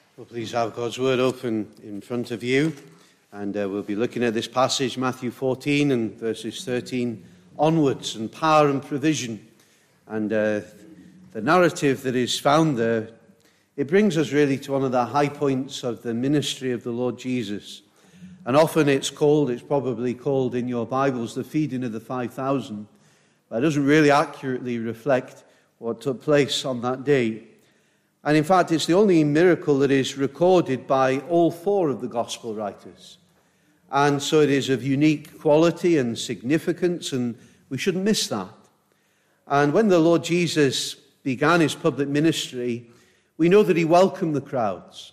Well, please have God's word open in front of you, and we'll be looking at this passage, Matthew 14 and verses 13 onwards, and power and provision. And the narrative that is found there, it brings us really to one of the high points of the ministry of the Lord Jesus. And often it's probably called in your Bibles, the feeding of the 5,000, but it doesn't really accurately reflect what took place on that day. And in fact, it's the only miracle that is recorded by all four of the gospel writers. And so it is of unique quality and significance, and we shouldn't miss that. And when the Lord Jesus began his public ministry, we know that he welcomed the crowds.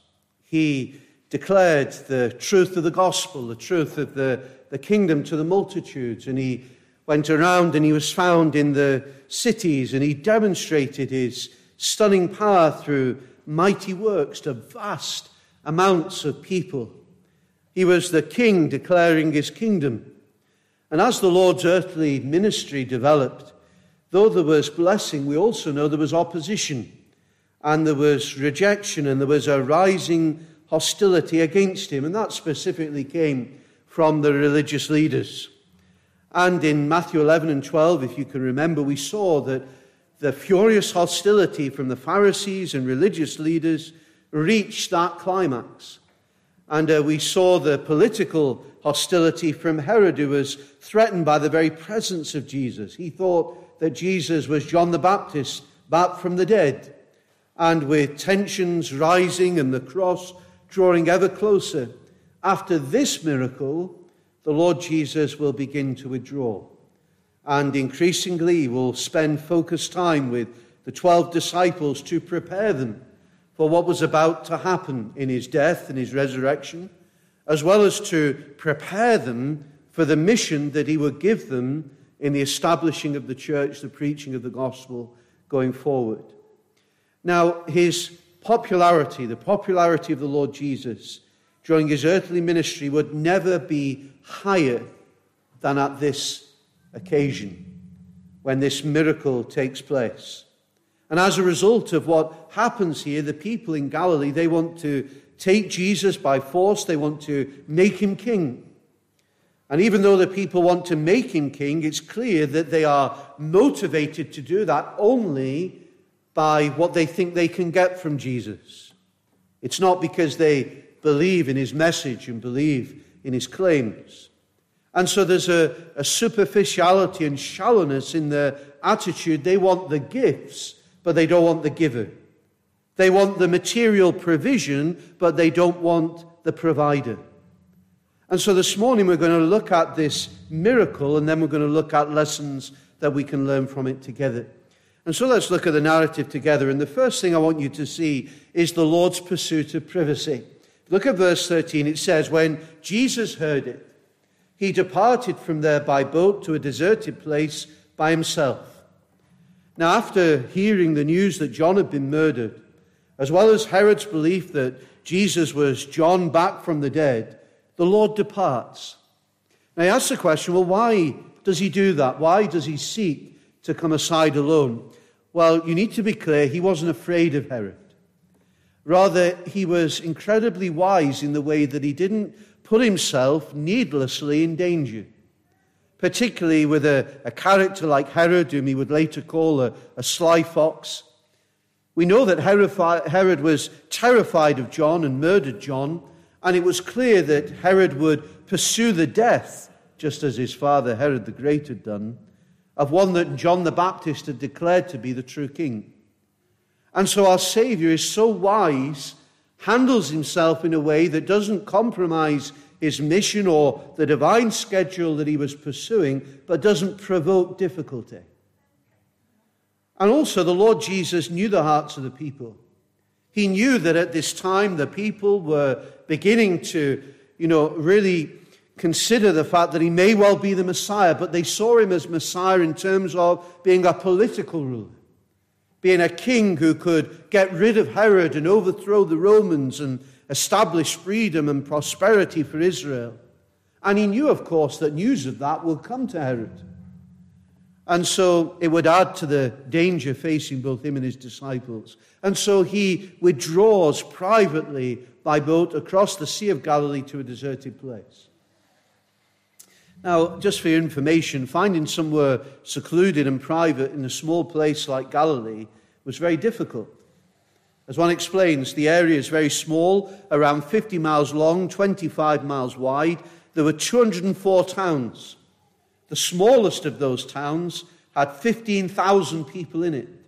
He declared the truth of the gospel, the truth of the kingdom to the multitudes, and he went around and he was found in the cities, and he demonstrated his stunning power through mighty works to vast amounts of people. He was the king declaring his kingdom. And as the Lord's earthly ministry developed, though there was blessing, we also know there was opposition, and there was rejection, and there was a rising hostility against him, and that specifically came from the religious leaders. And in Matthew 11 and 12, if you can remember, we saw that the furious hostility from the Pharisees and religious leaders reached that climax. And we saw the political hostility from Herod, who was threatened by the very presence of Jesus. He thought that Jesus was John the Baptist, back from the dead. And with tensions rising and the cross drawing ever closer, after this miracle, the Lord Jesus will begin to withdraw. And increasingly will spend focused time with the 12 disciples to prepare them for what was about to happen in his death and his resurrection, as well as to prepare them for the mission that he would give them in the establishing of the church, the preaching of the gospel going forward. Now, his popularity, the popularity of the Lord Jesus during his earthly ministry would never be higher than at this occasion when this miracle takes place. And as a result of what happens here, the people in Galilee, they want to take Jesus by force. They want to make him king. And even though the people want to make him king, it's clear that they are motivated to do that only by what they think they can get from Jesus. It's not because they believe in his message and believe in his claims. And so there's a superficiality and shallowness in their attitude. They want the gifts, but they don't want the giver. They want the material provision, but they don't want the provider. And so this morning we're going to look at this miracle, and then we're going to look at lessons that we can learn from it together. And so let's look at the narrative together. And the first thing I want you to see is the Lord's pursuit of privacy. Look at verse 13. It says, when Jesus heard it, he departed from there by boat to a deserted place by himself. Now, after hearing the news that John had been murdered, as well as Herod's belief that Jesus was John back from the dead, the Lord departs. Now, I ask the question, well, why does he do that? Why does he seek to come aside alone? Well, you need to be clear, he wasn't afraid of Herod. Rather, he was incredibly wise in the way that he didn't put himself needlessly in danger, particularly with a character like Herod, whom he would later call a sly fox. We know that Herod was terrified of John and murdered John, and it was clear that Herod would pursue the death, just as his father Herod the Great had done, of one that John the Baptist had declared to be the true king. And so our Savior is so wise, handles himself in a way that doesn't compromise his mission or the divine schedule that he was pursuing, but doesn't provoke difficulty. And also the Lord Jesus knew the hearts of the people. He knew that at this time the people were beginning to, really consider the fact that he may well be the Messiah, but they saw him as Messiah in terms of being a political ruler, being a king who could get rid of Herod and overthrow the Romans and establish freedom and prosperity for Israel. And he knew, of course, that news of that will come to Herod. And so it would add to the danger facing both him and his disciples. And so he withdraws privately by boat across the Sea of Galilee to a deserted place. Now, just for your information, finding somewhere secluded and private in a small place like Galilee was very difficult. As one explains, the area is very small, around 50 miles long, 25 miles wide. There were 204 towns. The smallest of those towns had 15,000 people in it.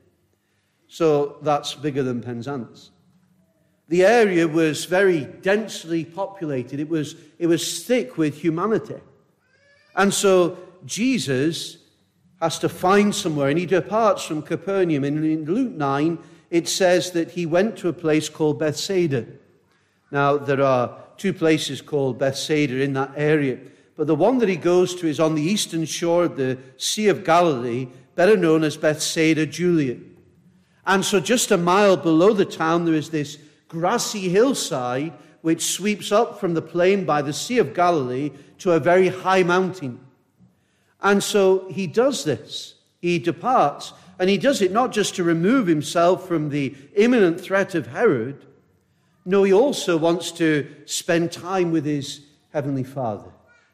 So that's bigger than Penzance. The area was very densely populated. It was thick with humanity. And so Jesus has to find somewhere, and he departs from Capernaum. And in Luke 9, it says that he went to a place called Bethsaida. Now, there are two places called Bethsaida in that area. But the one that he goes to is on the eastern shore of the Sea of Galilee, better known as Bethsaida Julian. And so just a mile below the town, there is this grassy hillside which sweeps up from the plain by the Sea of Galilee to a very high mountain. And so he does this. He departs, and he does it not just to remove himself from the imminent threat of Herod. No, he also wants to spend time with his heavenly Father.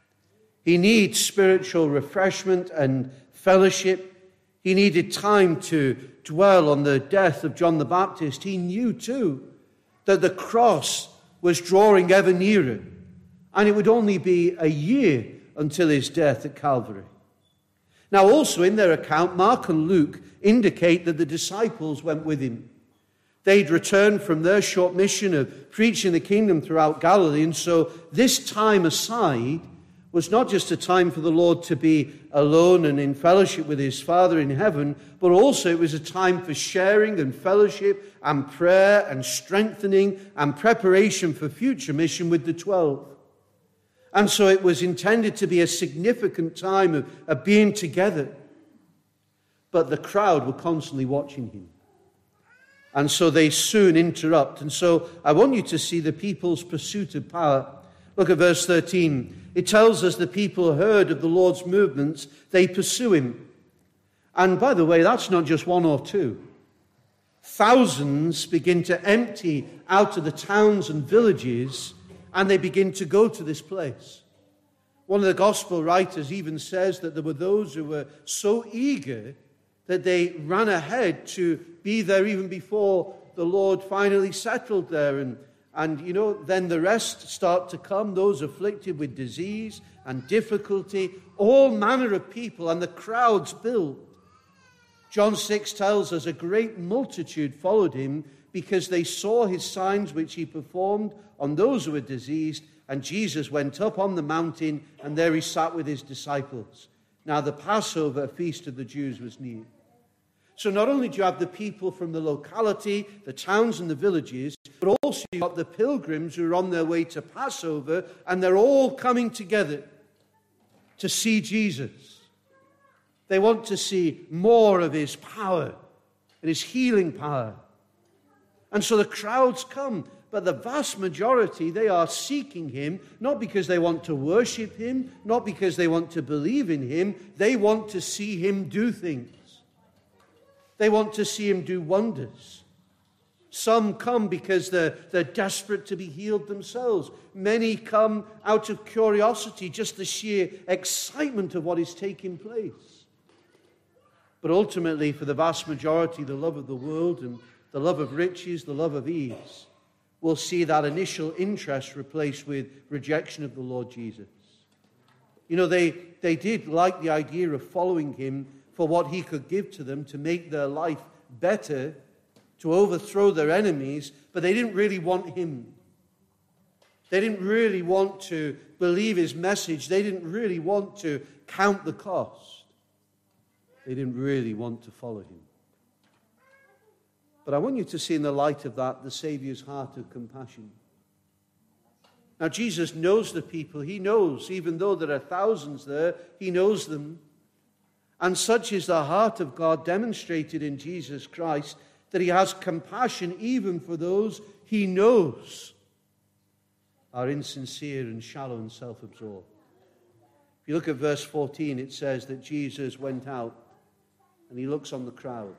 He needs spiritual refreshment and fellowship. He needed time to dwell on the death of John the Baptist. He knew, too, that the cross was drawing ever nearer, and it would only be a year until his death at Calvary. Now, also in their account, Mark and Luke indicate that the disciples went with him. They'd returned from their short mission of preaching the kingdom throughout Galilee, and so this time aside was not just a time for the Lord to be alone and in fellowship with his Father in heaven, but also it was a time for sharing and fellowship and prayer and strengthening and preparation for future mission with the 12. And so it was intended to be a significant time of being together. But the crowd were constantly watching him. And so they soon interrupt. And so I want you to see the people's pursuit of power. Look at verse 13. It tells us the people heard of the Lord's movements, they pursue him. And by the way, that's not just one or two. Thousands begin to empty out of the towns and villages, and they begin to go to this place. One of the gospel writers even says that there were those who were so eager that they ran ahead to be there even before the Lord finally settled there. And you know, then the rest start to come, those afflicted with disease and difficulty, all manner of people, and the crowds build. John 6 tells us a great multitude followed him because they saw his signs which he performed on those who were diseased, and Jesus went up on the mountain, and there he sat with his disciples. Now the Passover, a feast of the Jews, was near. So not only do you have the people from the locality, the towns and the villages, but also you've got the pilgrims who are on their way to Passover, and they're all coming together to see Jesus. They want to see more of his power and his healing power. And so the crowds come, but the vast majority, they are seeking him, not because they want to worship him, not because they want to believe in him. They want to see him do things. They want to see him do wonders. Some come because they're desperate to be healed themselves. Many come out of curiosity, just the sheer excitement of what is taking place. But ultimately, for the vast majority, the love of the world and the love of riches, the love of ease, will see that initial interest replaced with rejection of the Lord Jesus. You know, they did like the idea of following him for what he could give to them to make their life better, to overthrow their enemies, but they didn't really want him. They didn't really want to believe his message. They didn't really want to count the cost. They didn't really want to follow him. But I want you to see in the light of that the Savior's heart of compassion. Now Jesus knows the people. He knows, even though there are thousands there, he knows them. And such is the heart of God demonstrated in Jesus Christ, that he has compassion even for those he knows are insincere and shallow and self-absorbed. If you look at verse 14, it says that Jesus went out and he looks on the crowds.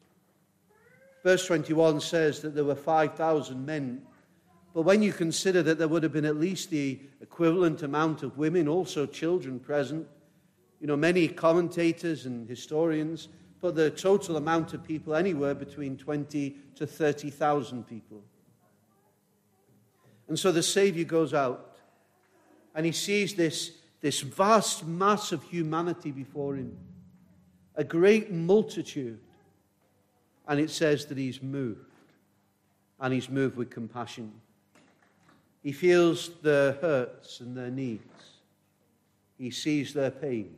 Verse 21 says that there were 5,000 men, but when you consider that there would have been at least the equivalent amount of women, also children present, many commentators and historians put the total amount of people anywhere between 20 to 30,000 people. And so the Savior goes out, and he sees this vast mass of humanity before him, a great multitude, and it says that he's moved, and he's moved with compassion. He feels their hurts and their needs. He sees their pain.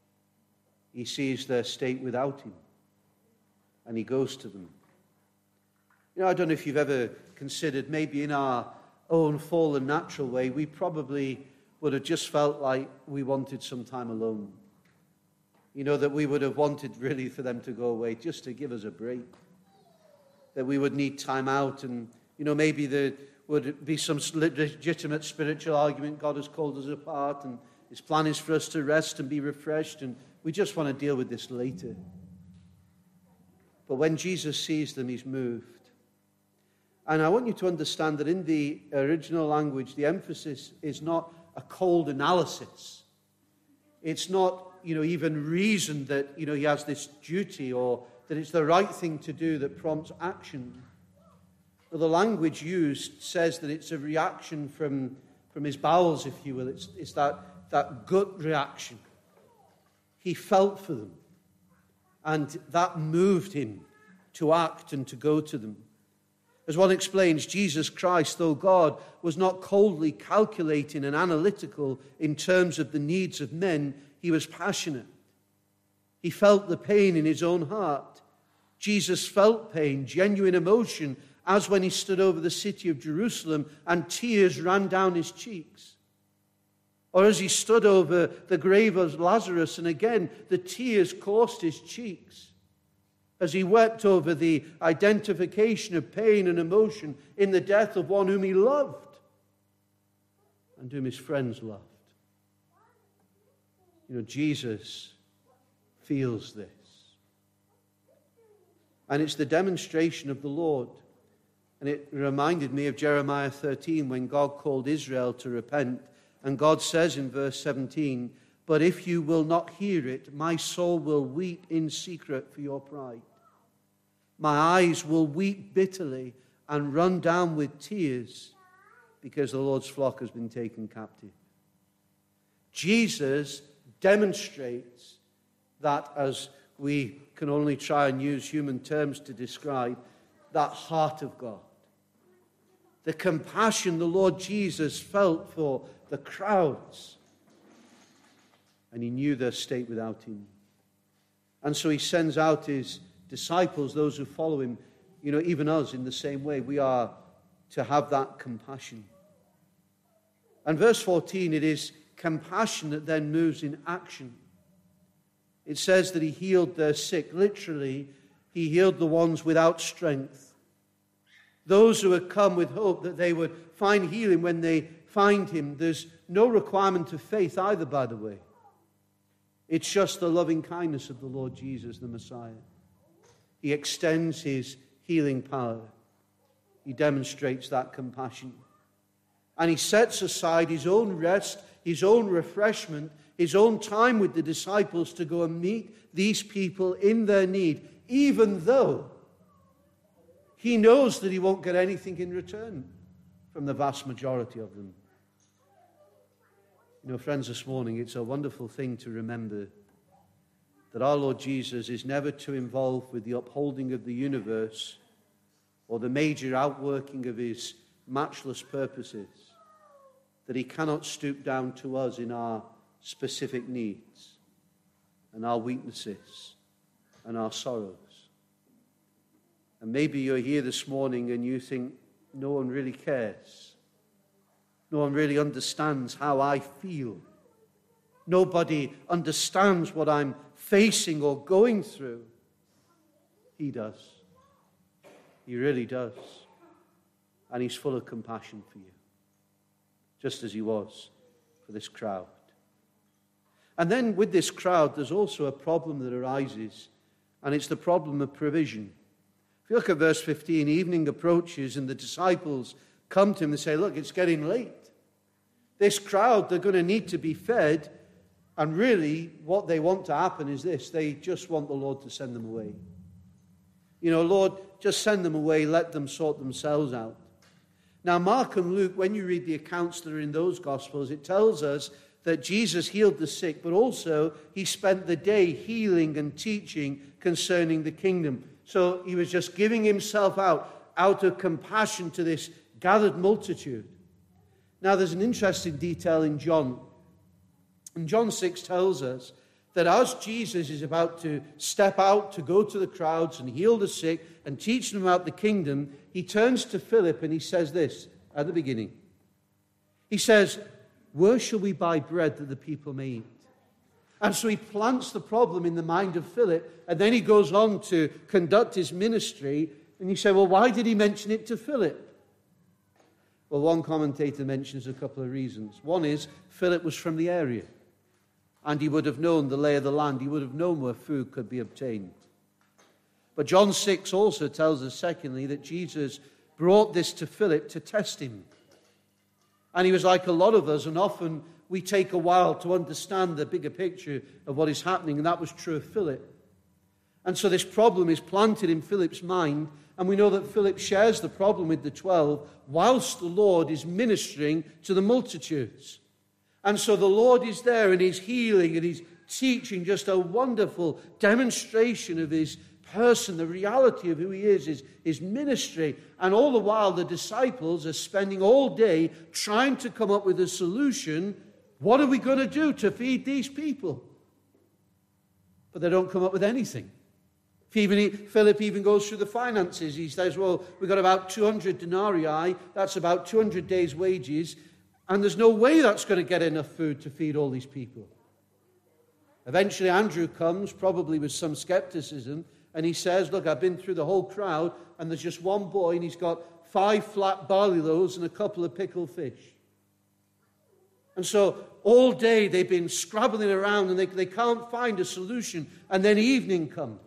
He sees their state without him, and he goes to them. I don't know if you've ever considered, maybe in our own fallen natural way, we probably would have just felt like we wanted some time alone. That we would have wanted really for them to go away, just to give us a break. That we would need time out, and, maybe there would be some legitimate spiritual argument. God has called us apart, and his plan is for us to rest and be refreshed, and we just want to deal with this later. But when Jesus sees them, he's moved. And I want you to understand that in the original language, the emphasis is not a cold analysis. It's not, even reason that, he has this duty or that it's the right thing to do that prompts action. But the language used says that it's a reaction from his bowels, if you will. It's that gut reaction. He felt for them, and that moved him to act and to go to them. As one explains, Jesus Christ, though God, was not coldly calculating and analytical in terms of the needs of men. He was passionate. He felt the pain in his own heart. Jesus felt pain, genuine emotion, as when he stood over the city of Jerusalem and tears ran down his cheeks. Or as he stood over the grave of Lazarus, and again the tears coursed his cheeks. As he wept over the identification of pain and emotion in the death of one whom he loved and whom his friends loved. Jesus feels this. And it's the demonstration of the Lord. And it reminded me of Jeremiah 13 when God called Israel to repent. And God says in verse 17, "But if you will not hear it, my soul will weep in secret for your pride. My eyes will weep bitterly and run down with tears because the Lord's flock has been taken captive." Jesus demonstrates that, as we can only try and use human terms to describe, that heart of God. The compassion the Lord Jesus felt for the crowds. And he knew their state without him. And so he sends out his disciples, those who follow him, even us in the same way. We are to have that compassion. And verse 14, it is compassion that then moves in action. It says that he healed their sick. Literally, he healed the ones without strength. Those who had come with hope that they would find healing when they find him. There's no requirement of faith either, by the way. It's just the loving kindness of the Lord Jesus, the Messiah. He extends his healing power. He demonstrates that compassion. And he sets aside his own rest, his own refreshment, his own time with the disciples to go and meet these people in their need, even though he knows that he won't get anything in return from the vast majority of them. Friends, this morning, it's a wonderful thing to remember that our Lord Jesus is never too involved with the upholding of the universe or the major outworking of his matchless purposes, that he cannot stoop down to us in our specific needs and our weaknesses and our sorrows. And maybe you're here this morning and you think, no one really cares. No one really understands how I feel. Nobody understands what I'm facing or going through. He does. He really does. And he's full of compassion for you, just as he was for this crowd. And then with this crowd, there's also a problem that arises. and it's the problem of provision. If you look at verse 15, evening approaches and the disciples come to him and say, look, it's getting late. This crowd, they're going to need to be fed, and really what they want to happen is this: they just want the Lord to send them away. Lord, just send them away, let them sort themselves out. Now, Mark and Luke, when you read the accounts that are in those Gospels, it tells us that Jesus healed the sick, but also he spent the day healing and teaching concerning the kingdom. So he was just giving himself out of compassion to this gathered multitude. Now, there's an interesting detail in John. And John 6 tells us that as Jesus is about to step out to go to the crowds and heal the sick and teach them about the kingdom, he turns to Philip and he says this at the beginning. He says, where shall we buy bread that the people may eat? And so he plants the problem in the mind of Philip, and then he goes on to conduct his ministry. And you say, well, why did he mention it to Philip? Well, one commentator mentions a couple of reasons. One is Philip was from the area, and he would have known the lay of the land. He would have known where food could be obtained. But John 6 also tells us, secondly, that Jesus brought this to Philip to test him. And he was like a lot of us, and often we take a while to understand the bigger picture of what is happening, and that was true of Philip. And so this problem is planted in Philip's mind, and we know that Philip shares the problem with the 12 whilst the Lord is ministering to the multitudes. And so the Lord is there, and he's healing, and he's teaching, just a wonderful demonstration of his person, the reality of who he is, his ministry. And all the while the disciples are spending all day trying to come up with a solution. What are we going to do to feed these people? But they don't come up with anything. Philip even goes through the finances. He says, well, we've got about 200 denarii. That's about 200 days' wages. And there's no way that's going to get enough food to feed all these people. Eventually Andrew comes, probably with some skepticism, and he says, look, I've been through the whole crowd, and there's just one boy, and he's got 5 flat barley loaves and a couple of pickled fish. And so all day they've been scrabbling around, and they can't find a solution. And then evening comes.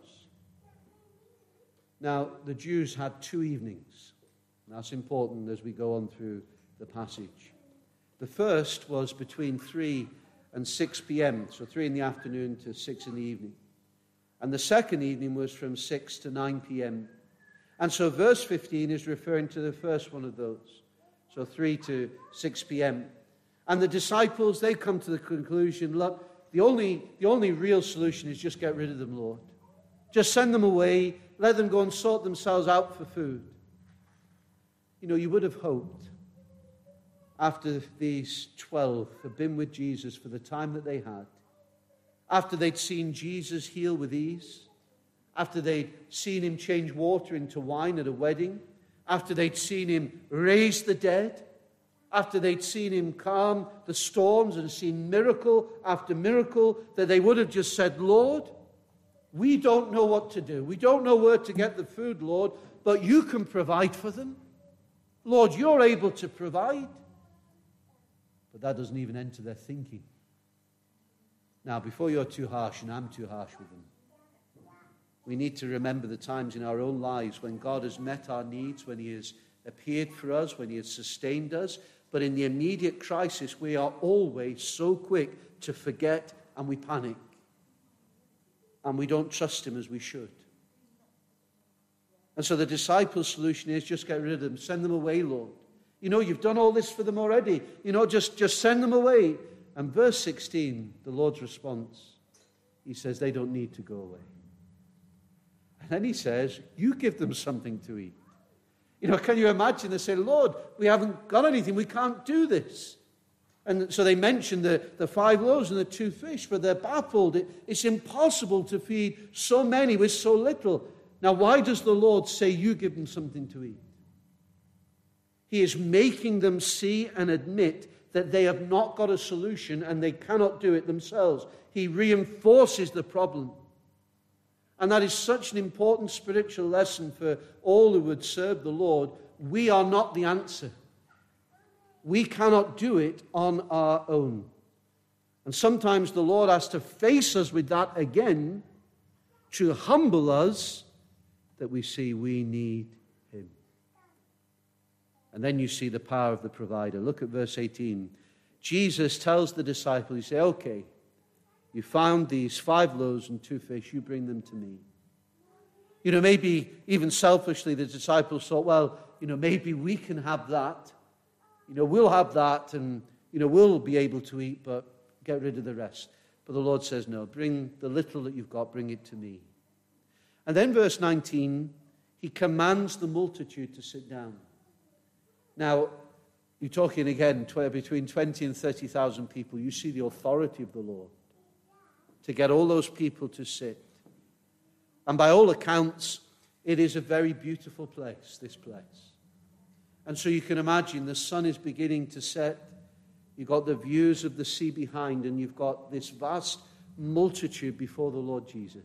Now, the Jews had 2 evenings. That's important as we go on through the passage. The first was between 3 and 6 p.m., so 3 in the afternoon to 6 in the evening. And the second evening was from 6 to 9 p.m. And so verse 15 is referring to the first one of those. So 3 to 6 p.m. And the disciples, they come to the conclusion, look, the only real solution is just get rid of them, Lord. Just send them away, let them go and sort themselves out for food. You would have hoped, after these 12 had been with Jesus for the time that they had, after they'd seen Jesus heal with ease, after they'd seen him change water into wine at a wedding, after they'd seen him raise the dead, after they'd seen him calm the storms and seen miracle after miracle, that they would have just said, Lord, we don't know what to do. We don't know where to get the food, Lord, but you can provide for them. Lord, you're able to provide. But that doesn't even enter their thinking. Now, before you're too harsh, and I'm too harsh with them, we need to remember the times in our own lives when God has met our needs, when he has appeared for us, when he has sustained us. But in the immediate crisis, we are always so quick to forget, and we panic. And we don't trust him as we should. And so the disciples' solution is just get rid of them. Send them away, Lord. You've done all this for them already. Just send them away. And verse 16, the Lord's response, he says they don't need to go away. And then he says, you give them something to eat. Can you imagine? They say, Lord, we haven't got anything. We can't do this. And so they mention the 5 loaves and the 2 fish, but they're baffled. It's impossible to feed so many with so little. Now, why does the Lord say you give them something to eat? He is making them see and admit that they have not got a solution and they cannot do it themselves. He reinforces the problem. And that is such an important spiritual lesson for all who would serve the Lord. We are not the answer. We cannot do it on our own. And sometimes the Lord has to face us with that again, to humble us, that we see we need him. And then you see the power of the provider. Look at verse 18. Jesus tells the disciples, he says, okay, you found these 5 loaves and 2 fish, you bring them to me. You know, maybe even selfishly the disciples thought, well, you know, maybe we can have that. You know, we'll have that and, you know, we'll be able to eat, but get rid of the rest. But the Lord says, no, bring the little that you've got, bring it to me. And then verse 19, he commands the multitude to sit down. Now, you're talking again between 20 and 30,000 people. You see the authority of the Lord to get all those people to sit. And by all accounts, it is a very beautiful place, this place. And so you can imagine the sun is beginning to set. You've got the views of the sea behind, and you've got this vast multitude before the Lord Jesus.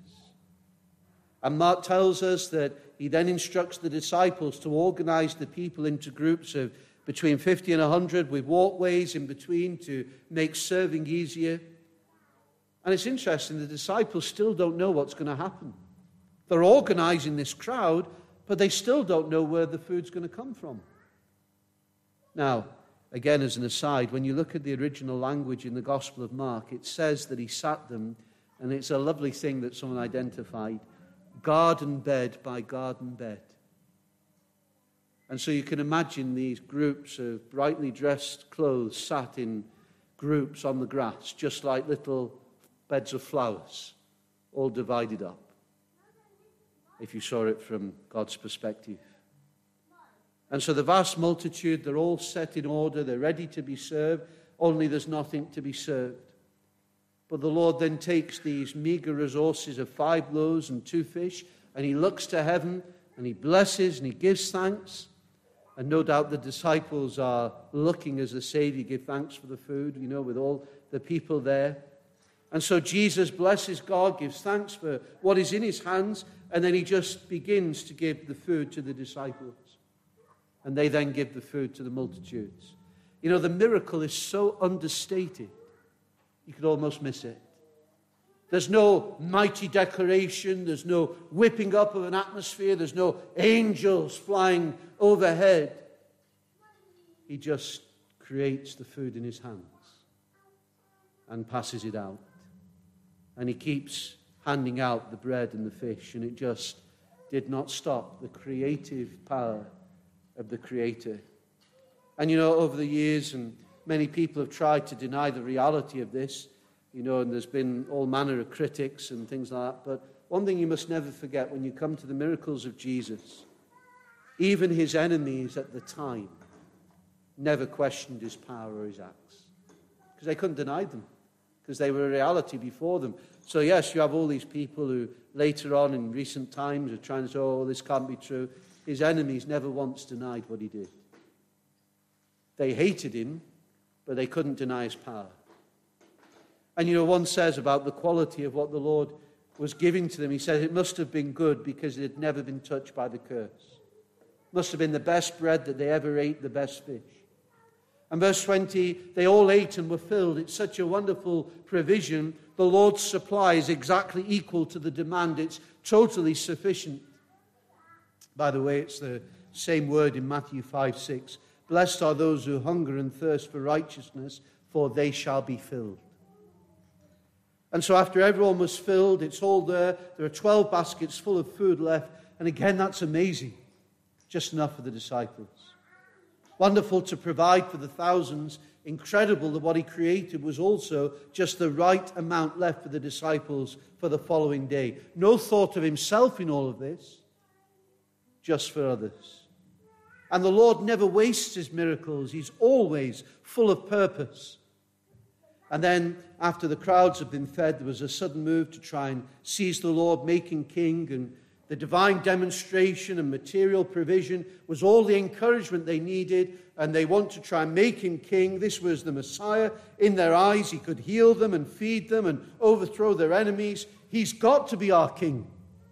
And Mark tells us that he then instructs the disciples to organize the people into groups of between 50 and 100 with walkways in between to make serving easier. And it's interesting, the disciples still don't know what's going to happen. They're organizing this crowd, but they still don't know where the food's going to come from. Now, again, as an aside, when you look at the original language in the Gospel of Mark, it says that he sat them, and it's a lovely thing that someone identified, garden bed by garden bed. And so you can imagine these groups of brightly dressed clothes sat in groups on the grass, just like little beds of flowers, all divided up, if you saw it from God's perspective. And so the vast multitude, they're all set in order, they're ready to be served, only there's nothing to be served. But the Lord then takes these meager resources of 5 loaves and 2 fish, and he looks to heaven, and he blesses, and he gives thanks. And no doubt the disciples are looking as the Savior give thanks for the food, you know, with all the people there. And so Jesus blesses God, gives thanks for what is in his hands, and then he just begins to give the food to the disciples. And they then give the food to the multitudes. You know, the miracle is so understated, you could almost miss it. There's no mighty declaration, there's no whipping up of an atmosphere, there's no angels flying overhead. He just creates the food in his hands and passes it out. And he keeps handing out the bread and the fish, and it just did not stop the creative power of the Creator. And you know, over the years, and many people have tried to deny the reality of this, you know, and there's been all manner of critics and things like that. But one thing you must never forget when you come to the miracles of Jesus, even his enemies at the time never questioned his power or his acts, because they couldn't deny them, because they were a reality before them. So yes, you have all these people who later on in recent times are trying to say, oh, this can't be true. His enemies never once denied what he did. They hated him, but they couldn't deny his power. And you know, one says about the quality of what the Lord was giving to them, he said it must have been good because it had never been touched by the curse. It must have been the best bread that they ever ate, the best fish. And verse 20, they all ate and were filled. It's such a wonderful provision. The Lord's supply is exactly equal to the demand. It's totally sufficient. By the way, it's the same word in Matthew 5:6. Blessed are those who hunger and thirst for righteousness, for they shall be filled. And so after everyone was filled, it's all there. There are 12 baskets full of food left. And again, that's amazing. Just enough for the disciples. Wonderful to provide for the thousands. Incredible that what he created was also just the right amount left for the disciples for the following day. No thought of himself in all of this, just for others. And the Lord never wastes his miracles. He's always full of purpose. And then after the crowds had been fed, there was a sudden move to try and seize the Lord, make him king. And the divine demonstration and material provision was all the encouragement they needed. And they want to try and make him king. This was the Messiah. In their eyes, he could heal them and feed them and overthrow their enemies. He's got to be our king.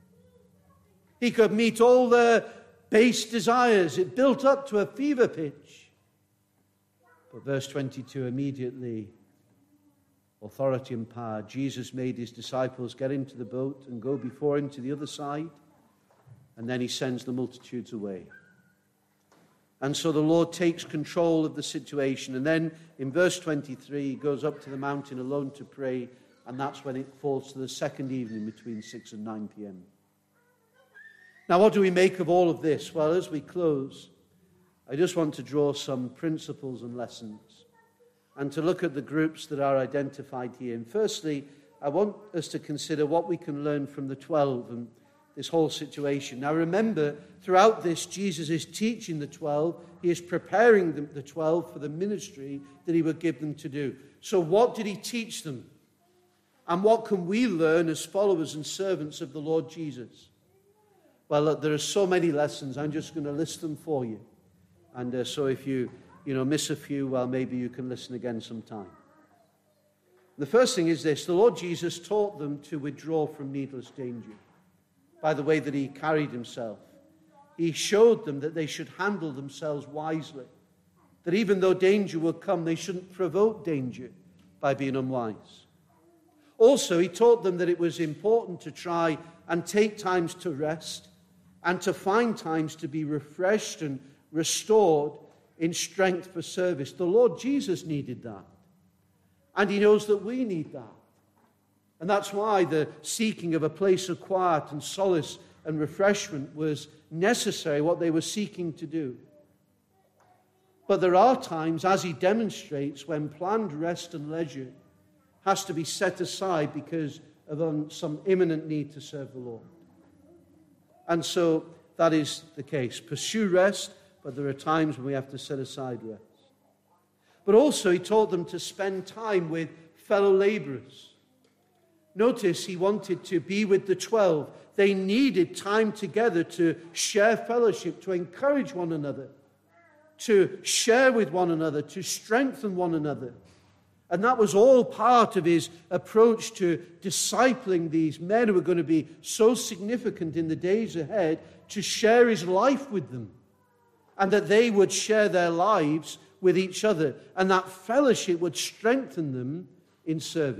He could meet all their base desires. It built up to a fever pitch. But verse 22, immediately authority and power. Jesus made his disciples get into the boat and go before him to the other side, and then he sends the multitudes away. And so the Lord takes control of the situation. And then in verse 23, he goes up to the mountain alone to pray, and that's when it falls to the second evening between 6 and 9 p.m. Now, what do we make of all of this? Well, as we close, I just want to draw some principles and lessons and to look at the groups that are identified here. And firstly, I want us to consider what we can learn from the 12 and this whole situation. Now remember, throughout this, Jesus is teaching the 12. He is preparing the 12 for the ministry that he would give them to do. So what did he teach them? And what can we learn as followers and servants of the Lord Jesus? Well, look, there are so many lessons. I'm just going to list them for you. And so if you miss a few, well, maybe you can listen again sometime. The first thing is this. The Lord Jesus taught them to withdraw from needless danger by the way that he carried himself. He showed them that they should handle themselves wisely, that even though danger would come, they shouldn't provoke danger by being unwise. Also, he taught them that it was important to try and take times to rest and to find times to be refreshed and restored in strength for service. The Lord Jesus needed that. And he knows that we need that. And that's why the seeking of a place of quiet and solace and refreshment was necessary, what they were seeking to do. But there are times, as he demonstrates, when planned rest and leisure has to be set aside because of some imminent need to serve the Lord. And so that is the case. Pursue rest, but there are times when we have to set aside rest. But also he taught them to spend time with fellow laborers. Notice he wanted to be with the 12. They needed time together to share fellowship, to encourage one another, to share with one another, to strengthen one another. And that was all part of his approach to discipling these men who were going to be so significant in the days ahead, to share his life with them, and that they would share their lives with each other, and that fellowship would strengthen them in service.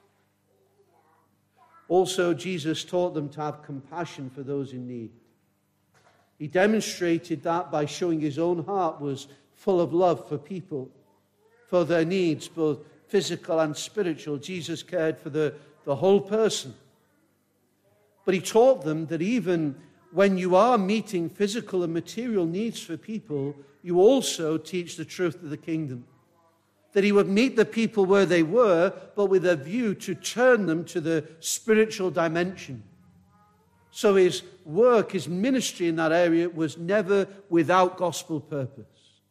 Also, Jesus taught them to have compassion for those in need. He demonstrated that by showing his own heart was full of love for people, for their needs, both physical and spiritual. Jesus cared for the whole person. But he taught them that even when you are meeting physical and material needs for people, you also teach the truth of the kingdom. That he would meet the people where they were, but with a view to turn them to the spiritual dimension. So his work, his ministry in that area was never without gospel purpose.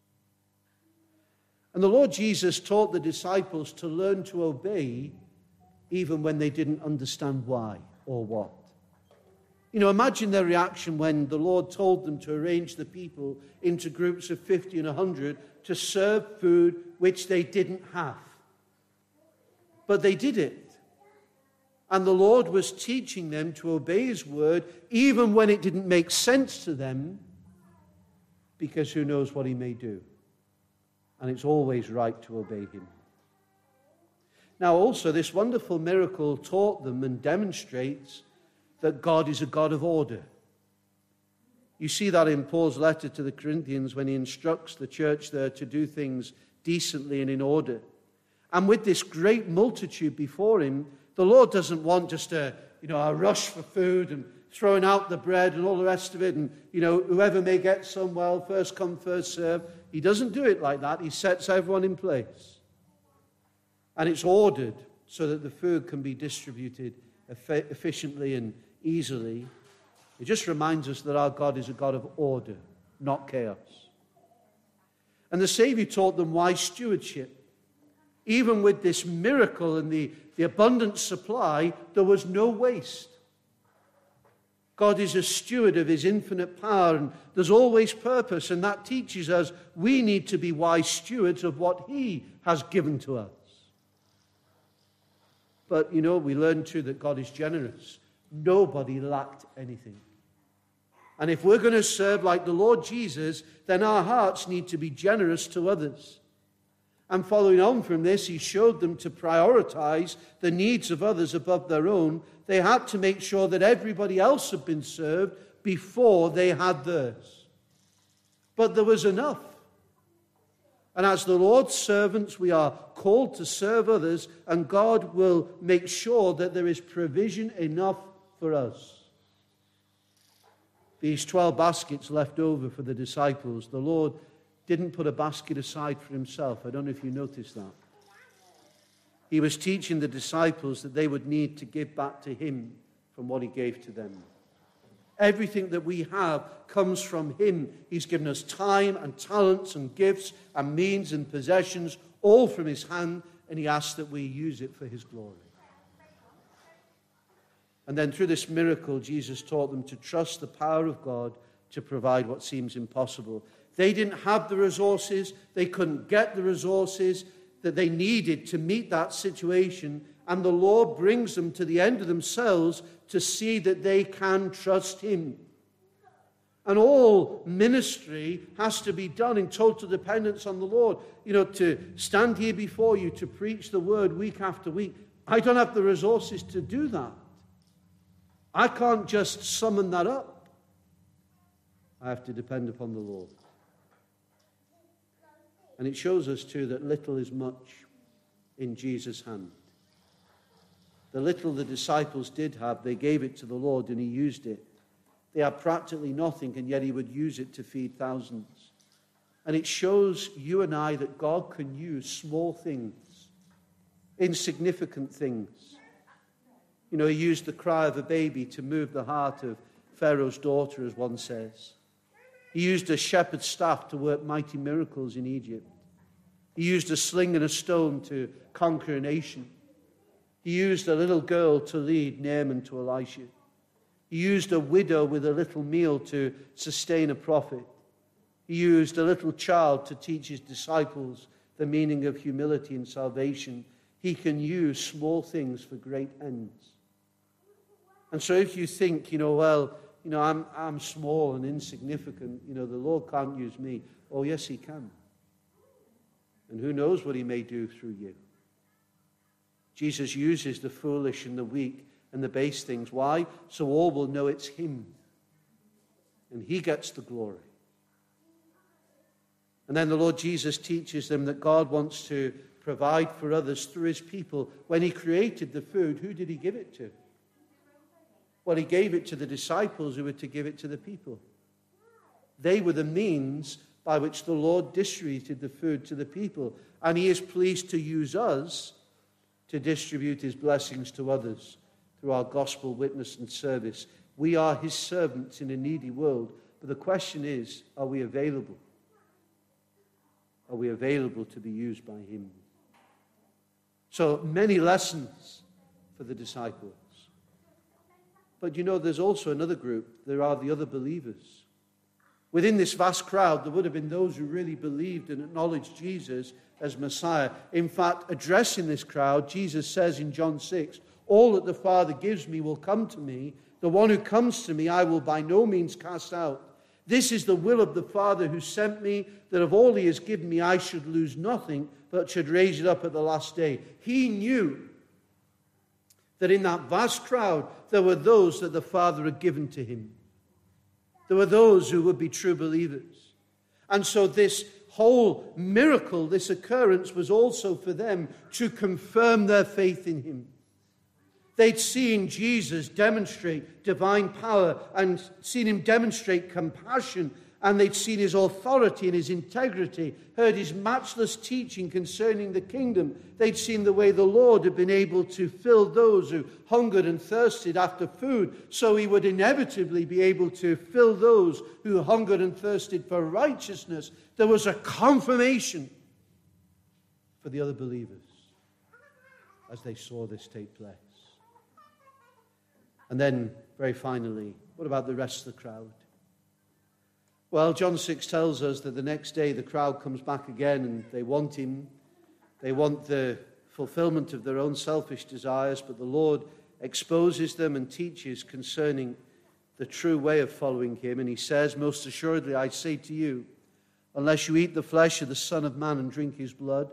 And the Lord Jesus taught the disciples to learn to obey even when they didn't understand why or what. Imagine their reaction when the Lord told them to arrange the people into groups of 50 and 100 to serve food which they didn't have. But they did it. And the Lord was teaching them to obey his word even when it didn't make sense to them, because who knows what he may do. And it's always right to obey him. Now also, this wonderful miracle taught them and demonstrates that God is a God of order. You see that in Paul's letter to the Corinthians when he instructs the church there to do things decently and in order. And with this great multitude before him, the Lord doesn't want just a rush for food and throwing out the bread and all the rest of it, and whoever may get some, well, first come, first serve. He doesn't do it like that. He sets everyone in place. And it's ordered so that the food can be distributed efficiently and easily. It just reminds us that our God is a God of order, not chaos. And the Savior taught them wise stewardship. Even with this miracle and the abundant supply, there was no waste. God is a steward of his infinite power, and there's always purpose, and that teaches us we need to be wise stewards of what he has given to us. But, we learn too that God is generous. Nobody lacked anything. And if we're going to serve like the Lord Jesus, then our hearts need to be generous to others. And following on from this, he showed them to prioritize the needs of others above their own. They had to make sure that everybody else had been served before they had theirs. But there was enough. And as the Lord's servants, we are called to serve others, and God will make sure that there is provision enough for us. These 12 baskets left over for the disciples, the Lord didn't put a basket aside for himself. I don't know if you noticed that. He was teaching the disciples that they would need to give back to him from what he gave to them. Everything that we have comes from him. He's given us time and talents and gifts and means and possessions, all from his hand, and he asks that we use it for his glory. And then through this miracle, Jesus taught them to trust the power of God to provide what seems impossible. They didn't have the resources. They couldn't get the resources that they needed to meet that situation. And the Lord brings them to the end of themselves to see that they can trust him. And all ministry has to be done in total dependence on the Lord. You know, to stand here before you, to preach the word week after week, I don't have the resources to do that. I can't just summon that up. I have to depend upon the Lord. And it shows us too that little is much in Jesus' hand. The little the disciples did have, they gave it to the Lord and he used it. They had practically nothing, and yet he would use it to feed thousands. And it shows you and I that God can use small things, insignificant things. You know, he used the cry of a baby to move the heart of Pharaoh's daughter, as one says. He used a shepherd's staff to work mighty miracles in Egypt. He used a sling and a stone to conquer a nation. He used a little girl to lead Naaman to Elisha. He used a widow with a little meal to sustain a prophet. He used a little child to teach his disciples the meaning of humility and salvation. He can use small things for great ends. And so if you think, I'm small and insignificant, the Lord can't use me. Oh, yes, he can. And who knows what he may do through you. Jesus uses the foolish and the weak and the base things. Why? So all will know it's him. And he gets the glory. And then the Lord Jesus teaches them that God wants to provide for others through his people. When he created the food, who did he give it to? Well, he gave it to the disciples who were to give it to the people. They were the means by which the Lord distributed the food to the people. And he is pleased to use us to distribute his blessings to others through our gospel witness and service. We are his servants in a needy world. But the question is, are we available? Are we available to be used by him? So many lessons for the disciples. But there's also another group. There are the other believers. Within this vast crowd, there would have been those who really believed and acknowledged Jesus as Messiah. In fact, addressing this crowd, Jesus says in John 6, all that the Father gives me will come to me. The one who comes to me I will by no means cast out. This is the will of the Father who sent me, that of all he has given me I should lose nothing, but should raise it up at the last day. He knew that in that vast crowd there were those that the Father had given to him. There were those who would be true believers. And so this whole miracle, this occurrence, was also for them to confirm their faith in him. They'd seen Jesus demonstrate divine power and seen him demonstrate compassion, and they'd seen his authority and his integrity, heard his matchless teaching concerning the kingdom. They'd seen the way the Lord had been able to fill those who hungered and thirsted after food, so he would inevitably be able to fill those who hungered and thirsted for righteousness. There was a confirmation for the other believers as they saw this take place. And then, very finally, what about the rest of the crowd? Well, John 6 tells us that the next day the crowd comes back again and they want him. They want the fulfillment of their own selfish desires, but the Lord exposes them and teaches concerning the true way of following him. And he says, most assuredly I say to you, unless you eat the flesh of the Son of Man and drink his blood,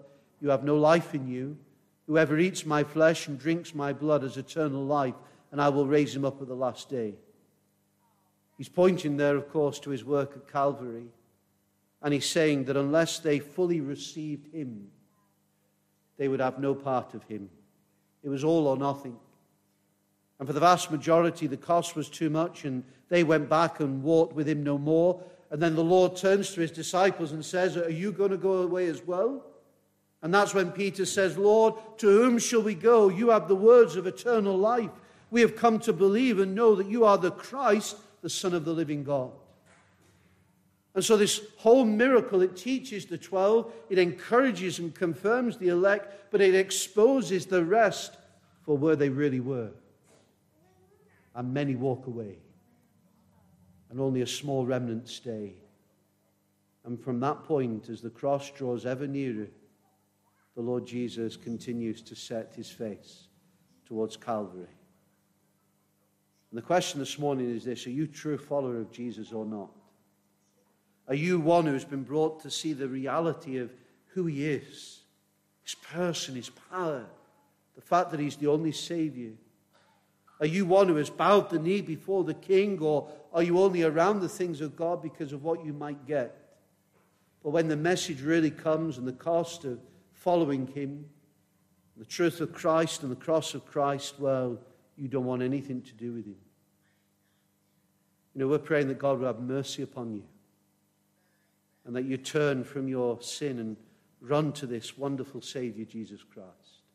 you have no life in you. Whoever eats my flesh and drinks my blood has eternal life, and I will raise him up at the last day. He's pointing there, of course, to his work at Calvary. And he's saying that unless they fully received him, they would have no part of him. It was all or nothing. And for the vast majority, the cost was too much, and they went back and walked with him no more. And then the Lord turns to his disciples and says, are you going to go away as well? And that's when Peter says, Lord, to whom shall we go? You have the words of eternal life. We have come to believe and know that you are the Christ, the Son of the living God. And so this whole miracle, it teaches the 12, it encourages and confirms the elect, but it exposes the rest for where they really were. And many walk away, and only a small remnant stay. And from that point, as the cross draws ever nearer, the Lord Jesus continues to set his face towards Calvary. And the question this morning is this: are you a true follower of Jesus or not? Are you one who's been brought to see the reality of who he is, his person, his power, the fact that he's the only Savior? Are you one who has bowed the knee before the King, or are you only around the things of God because of what you might get? But when the message really comes and the cost of following him, the truth of Christ and the cross of Christ, well, you don't want anything to do with him. You know, we're praying that God will have mercy upon you, and that you turn from your sin and run to this wonderful Savior, Jesus Christ.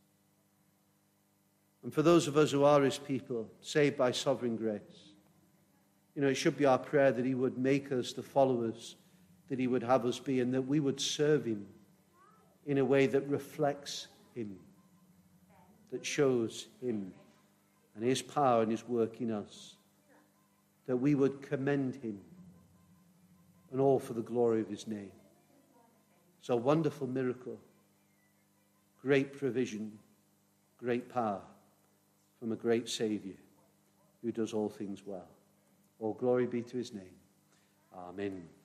And for those of us who are his people, saved by sovereign grace, you know, it should be our prayer that he would make us the followers that he would have us be, and that we would serve him in a way that reflects him, that shows him and his power and his work in us, that we would commend him, and all for the glory of his name. So wonderful miracle, great provision, great power from a great Savior who does all things well. All glory be to his name. Amen.